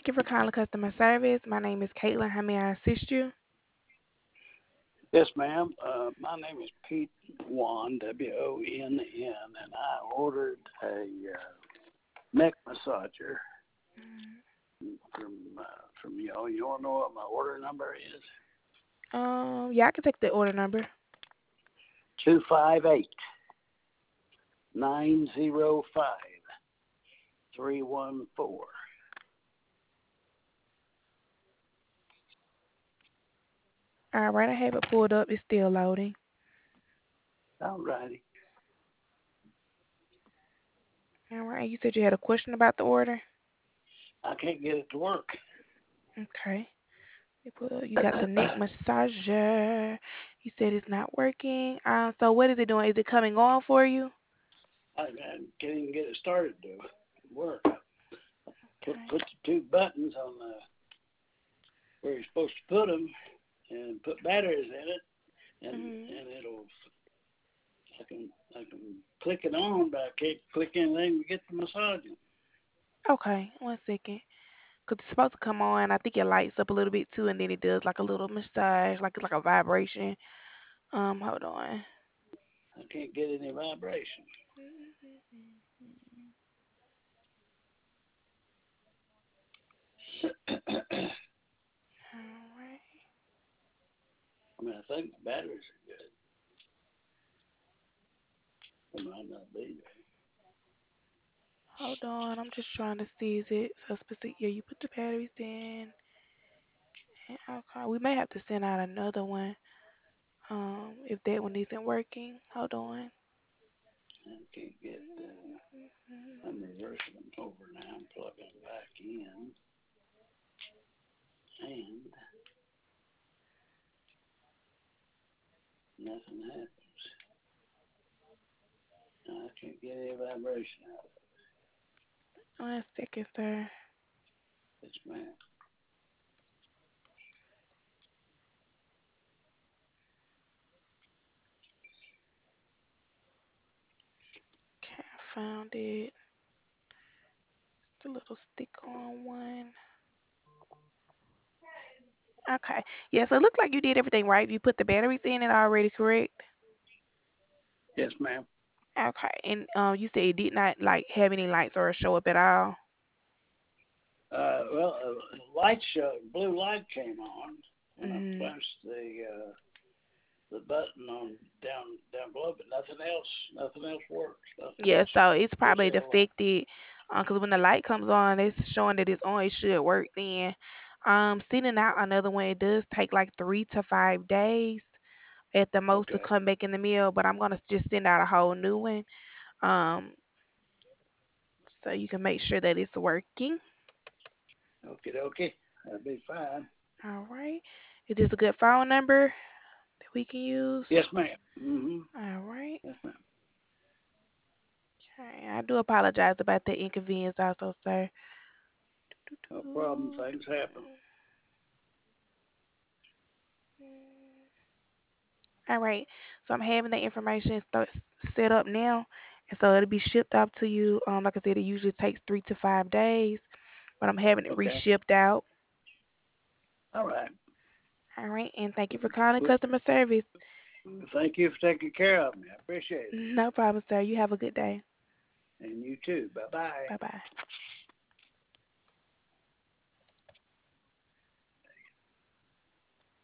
Thank you for calling customer service. My name is Caitlin. How may I assist you? Yes, ma'am. My name is Pete Won, Wonn, and I ordered a neck massager from y'all. You want to know what my order number is? Yeah, I can take the order number. 258-905-314. All right, I have it pulled up. It's still loading. All righty. All right, you said you had a question about the order. I can't get it to work. Okay. You got the neck massager. You said it's not working. So what is it doing? Is it coming on for you? I can't even get it started to work. Okay. Put the two buttons on where you're supposed to put them, and put batteries in it, and it'll. I can click it on, but I can't click anything to get the massaging. Okay, 1 second. Cause it's supposed to come on. I think it lights up a little bit too, and then it does like a little massage, like it's like a vibration. Hold on. I can't get any vibration. All right. I mean, I think the batteries are good. They might not be. Hold on. I'm just trying to see is it so specific. Yeah, you put the batteries in. And okay, we may have to send out another one. If that one isn't working. Hold on. I can't get. I'm reversing them over now. I'm plugging them back in, and nothing happens. I can't get any vibration out of it. 1 second, sir. Yes, ma'am. Okay, I found it. The little stick on one. Okay. Yeah, so it looks like you did everything right. You put the batteries in it already, correct? Yes, ma'am. Okay. And you said it did not like have any lights or show up at all. Well, blue light came on when I Mhm. punched the button on down below, but nothing else works. Nothing Yeah, else so it's goes probably on. defected. Because when the light comes on, it's showing that it's on. It should work then. Sending out another one, it does take like 3 to 5 days at the most to Okay, come back in the mail. But I'm gonna just send out a whole new one. Um, so you can make sure that it's working. okay, that'd be fine. All right. Is this a good phone number that we can use? Yes, ma'am. Mm-hmm. All right. Yes, ma'am. Okay. I do apologize about the inconvenience also, sir. No problem. Things happen. All right. So I'm having the information set up now, and so it'll be shipped out to you. Like I said, it usually takes 3 to 5 days, but I'm having it Okay. reshipped out. All right. All right. And thank you for calling Well, customer service. thank you for taking care of me. I appreciate it. No problem, sir. You have a good day. And you too. Bye bye. Bye bye.